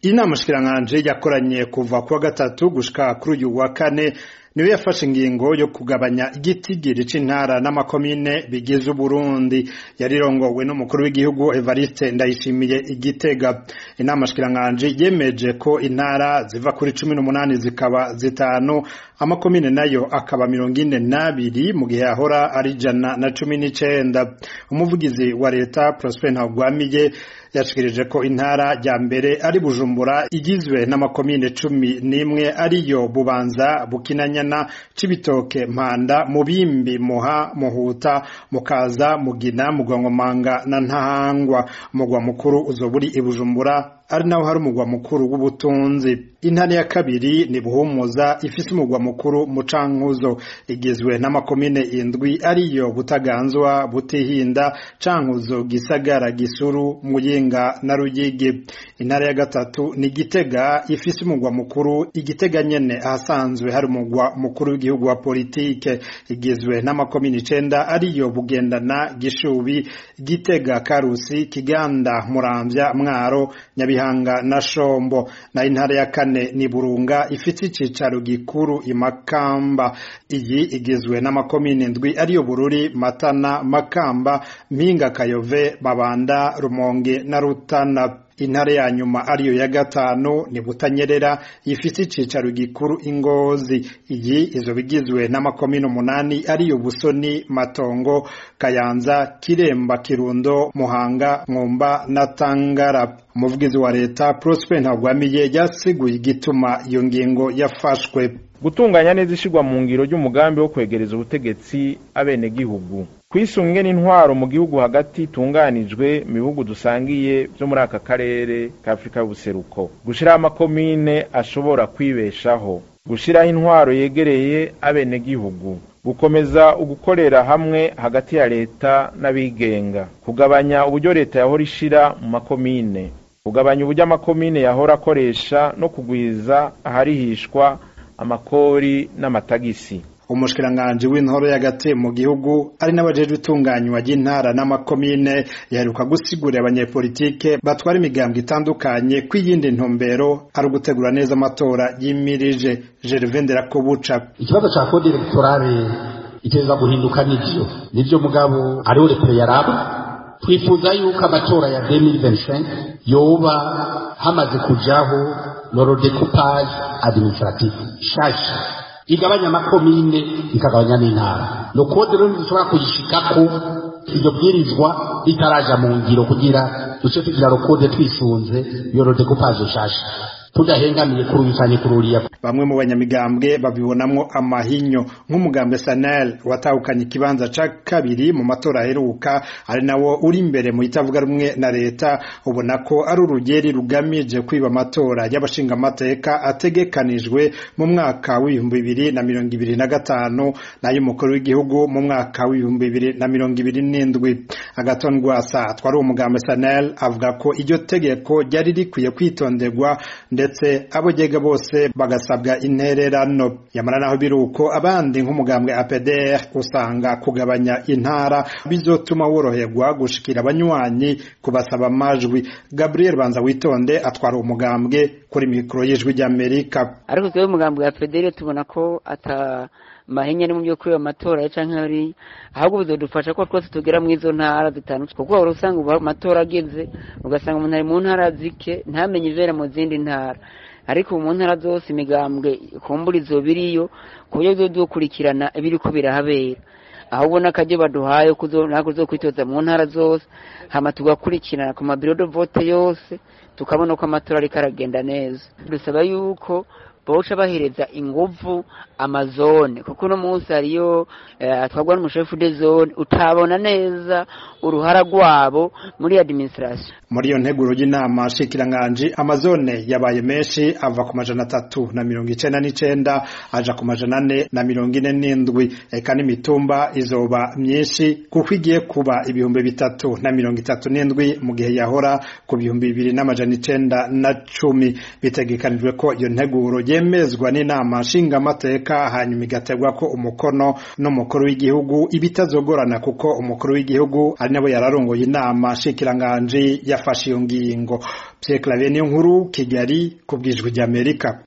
Inama shikiranganje yakoranye kuva kuwa gatatu gushika kuri uyu wa kane niwe yafashe ingingo yo kugabanya igitigiri c'intara n'amakomine bigize Burundi. Yarirongowe n'umukuru w'igihugu Evariste Ndayishimiye Igitega. Inama shikiranganje yemeje ko intara ziva kuri 18 zikaba zitanu, amakomine nayo akaba 42 mu gihe ahora ari 119. Umuvugizi wa leta Prosper Ntagwamiye yashikirije ko intara ya mbere ari Bujumbura igizwe n'amakomine 11 ariyo Bubanza, Bukinanyana, Cibitoke, Mpanda, Mubimbi, Muha, Muhuta, Mukaza, Mugina, Mugongomanga na Ntahangwa. Umugwa mukuru uzoburi i Bujumbura ari naho hari umugwa mukuru w'ubutunzi. Intara ya kabiri ni Buhumuza ifise umugwa mukuru mu Cankuzo, igizwe n'amakomine 7 ariyo Butaganzwa, Butihinda, Cankuzo, Gisagara, Gisuru, Muyinga na Ruyigi. Intara ya gatatu ni Gitega ifise umugwa mukuru Igitega nyene ahasanzwe hari umugwa mukuru w'igihugu wa politike, igizwe n'amakomine 9 ariyo Bugendana, Gishubi, Gitega, Karusi, Kiganda, Muramvya, Mwaro, Nyabihanga na Shombo. Na intara ya kane ni Burunga ifite icicaro gikuru i Makamba, iyi igizwe n'amakomine 7 ariyo Bururi, Matana, Makamba, Mpinga, Kayove, Babanda, Rumonge na Rutana. Intare ya nyuma ariyo ya gatanu ni Butanyerera ifite icicaro gikuru Ingozi, iyi izobigizwe n'amakomine 8 ariyo Busoni, Matongo, Kayanza, Kiremba, Kirundo, Muhanga, Mwumba na Tangara. Umuvugizi wa leta Prosper Ntagwamiye yasiguye igituma iyo ngingo yafashwe. Gutunganya neza ishigwa mu ngiro ry'umugambi wo kwegereza ubutegetsi abene gihugu, kwisunge n'intwaro mu gihugu hagati tunganijwe mu bihugu dusangiye byo muri aka karere ka Afrika y'ubuseruko, gushira amakomine ashobora kwibeshaho, gushiraho intwaro yegereye abene gihugu, gukomeza ugukorera hamwe hagati ya leta n'abigenga, kugabanya uburyo leta yahora ishira mu makomine, kugabanya uburyo amakomine yahora akoresha no kugwiza aharihishwa amakori n'amatagisi. Umushikiranganje w'intoro y'agati mu gihugu ari n'abajeje utunganywa y'intara n'amakomine yaheruka gusigurira abanyepolitike batwara imigambwe itandukanye kw'iyindi ntumbero ari ugutegura neza amatora yimirije. Gervais Nderakobuca: ikibazo ca code electorale iteza guhinduka nivyo mugabo ariho leta yaraba. Twifuza yuko amatora ya 2025 yoba hamaze kujaho loro découpage administratif shasha igabanya makomine ikagabanya n'intara. No code rero dushobora kuyishikako iryo bwirizwa bitaraja mu ngiro kugira duce tugira ro code twisunze loro découpage shasha tudahengamiye kurubisanye kururiya. Bamwe mu banyamigambwe babibonamwo amahinyo, nk'umugambwe Sanel watahukanye ikibanza ca kabiri mu matora aheruka ari nawo uri imbere mu itavuga rumwe na leta, ubona ko ari urugeri rugamije kwiba amatora y'abashinga amateka ategekanijwe mu mwaka w'2025 n'ay'umukuru w'igihugu mu mwaka w'2027. Agathon Rwasa twari umugambwe Sanel avuga ko iryo tegeko ryari rikwiye kwitonderwa ndetse abogega bose bagasabwa intererano. Yamara naho biruko abandi nk'umugambwe APDR usanga kugabanya intara bizotuma woroherwa gushikira abanywanyi kubasaba amajwi. Gabriel Banza Witonde atwara umugambwe kuri mikro y'Ijwi ry'Amerika. Ariko twe umugambwe APDR tubona ko ata mahenya ni mu byo kuri amatora canke ari ahubwo bizodufasha ko twese tugera mu izo ntara zitanu, kuko urusanga amatora ageze ugasanga umuntu ari mu ntara zike ntamenye ivera mu zindi ntara. Ariko mu ntara zose imigambwe kumburizo biriyo ku buryo bizodukurikirana ibiriko birahabera. Ahubwo nakaje baduhaye kuzo kwitoza mu ntara zose hama tugakurikirana ku mabiro de vote yose tukabona ko amatora ari karagenda neza. Dusaba yuko boca bahereza inguvu amazone, kuko no munsi hariyo twagwa n'umushefu de zone utabona neza uruhara rwabo muri administration. Muri iyo nteguro y'inama shikiranganje amazone yabaye menshi ava ku 399 aja ku 447. Eka n'imitumba izoba myinshi kuko igiye kuba 337 mu gihe yahora ku 2910. Bitegekanijwe ko iyo nteguro yemezwa n'inama nshingamateka hanyuma igategwa ko umukono n'umukuru w'igihugu ibitazogorana kuko umukuru w'igihugu ari nabo yararongoye inama nshikiranganji yafashe iyo ngingo. Pierre Claver Niyonkuru, Kigali, ku bw'Ijwi ry'Amerika.